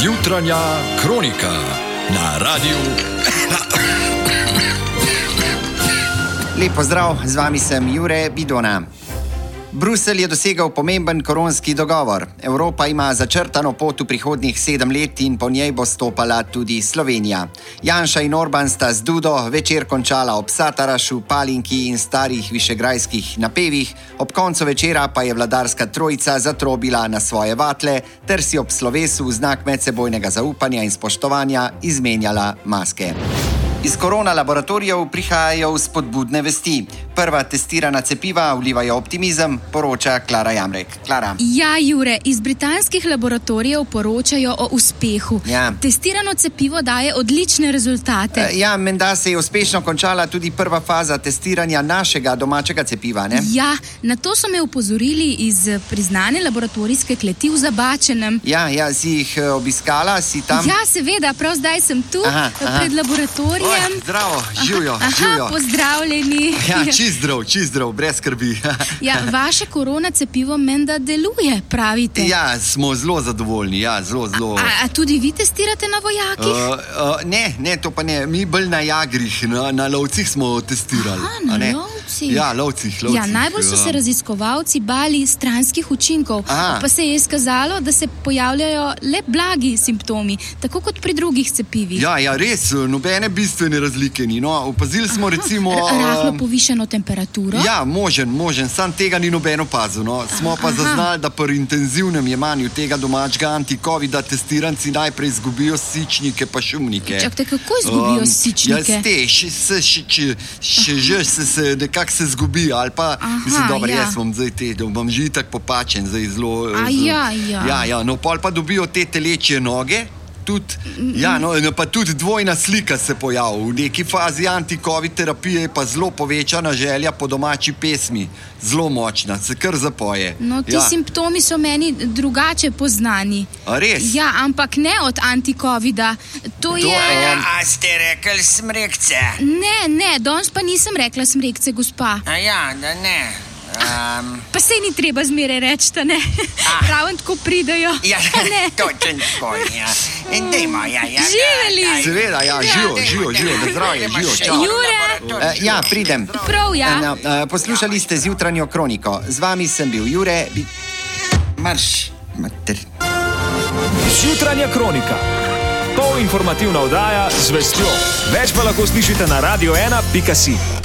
Jutranja kronika na radiju. Lep pozdrav, z vami sem Jure Bidona. Bruselj je dosegel pomemben koronski dogovor. Evropa ima začrtano pot v prihodnjih 7 let in po njej bo stopala tudi Slovenija. Janša in Orban sta z Dudo večer končala ob Satarašu, Palinki in starih višegrajskih napevih, ob koncu večera pa je vladarska trojica zatrobila na svoje vatle ter si ob slovesu v znak medsebojnega zaupanja in spoštovanja izmenjala maske. Iz korona laboratorijev prihajajo spodbudne vesti. Prva testirana cepiva vlivajo optimizem, poroča Klara Jamrek. Klara. Ja, Jure, iz britanskih laboratorijev poročajo o uspehu. Ja. Testirano cepivo daje odlične rezultate. Menda se je uspešno končala tudi prva faza testiranja našega domačega cepiva, ne? Ja, na to so me opozorili iz priznane laboratorijske kleti v Zabačenem. Ja, si jih obiskala, si tam? Ja, seveda, prav zdaj sem tu, pred laboratorijem. Zdravo, živijo. Pozdravljeni. Ja, čist zdrav, brez skrbi. Ja, vaše korona cepivo menda deluje, pravite. Ja, smo zelo zadovoljni, zelo. A tudi vi testirate na vojakih? Ne, to pa ne. Mi bolj na jagrih, na lovcih smo testirali. Na lovcih? Ja, lovcih. Ja, najbolj so se raziskovalci bali stranskih učinkov, pa se je izkazalo, da se pojavljajo le blagi simptomi, tako kot pri drugih cepivih. Ja, res, nobene bistvene razlike ni. No, opazili smo recimo... Rahlo povišeno temperaturo? Ja, možen, sam tega ni noben opazil. No. Smo pa zaznali, da pri intenzivnem jemanju tega domačega anti-covida testiranci najprej izgubijo sičnike pa šumnike. Čakajte, kako izgubijo sičnike? Se nekako se zgubi, ali pa, jaz bom že itak popačen, zdaj zelo... Ja, no, pol pa dobijo te telečje noge, pa tudi dvojna slika se pojavi. V neki fazi anti-covid terapije je pa zelo povečana želja po domači pesmi. Zelo močna, se kar zapoje. No, ti simptomi so meni drugače poznani. A res? Ja, ampak ne od anti-covida. A ste rekli smrekce? Ne, danes pa nisem rekla smrekce, gospa. Da ne. Pa sej ni treba zmeraj reči, da ne. Ravno tako pridejo. Ja, točen tako, ja. In dejmo, Živeli! Seveda, živijo, na zdravje, čau. Jure! Pridem. Prav, ja. Poslušali ste Zjutranjo kroniko. Z vami sem bil Jure... Marš, mater... Zjutranja kronika. Polinformativna oddaja z vestjo. Več pa lahko slišite na radio1.si.